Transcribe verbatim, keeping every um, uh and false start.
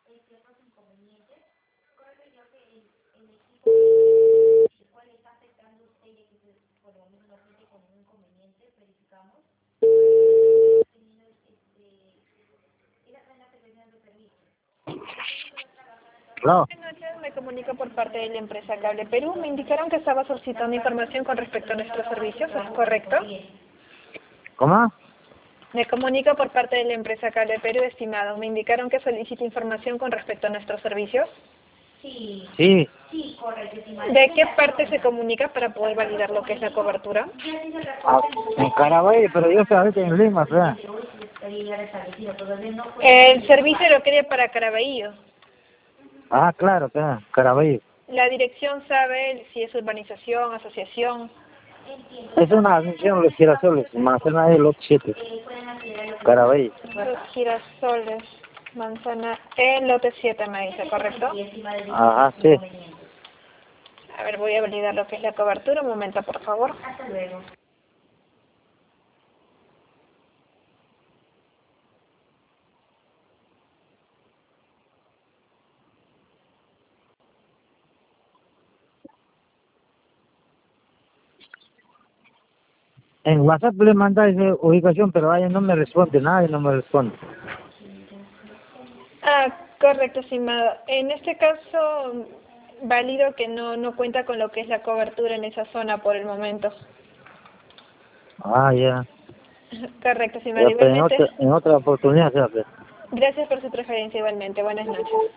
No. Buenas noches, me comunico por parte de la empresa Cable Perú. Me indicaron que estaba solicitando información con respecto a nuestros servicios, ¿es correcto? ¿Cómo? Me comunico por parte de la empresa Cable Perú, estimado. Me indicaron que solicita información con respecto a nuestros servicios. Sí. ¿De qué parte se comunica para poder validar lo que es la cobertura? Ah, en Caraballo, pero yo estoy ahorita en Lima, ¿verdad? El servicio lo quiere para Caraballo. Ah, claro, claro, Caraballo. La dirección sabe si es urbanización, asociación. Es una asociación Los Girasoles, manzana de los siete. Caraballo. Los Girasoles, manzana E, lote siete me dice, ¿correcto? Ajá, sí. A ver, voy a validar lo que es la cobertura. Un momento, por favor. En WhatsApp le mandáis eh, ubicación, pero ahí no me responde, nadie no me responde. Ah, correcto, estimado. En este caso, válido que no, no cuenta con lo que es la cobertura en esa zona por el momento. Ah, ya. Correcto, estimado. Ya, pero en Igualmente, otra, en otra oportunidad, ¿sabes? gracias por su preferencia igualmente. Buenas noches.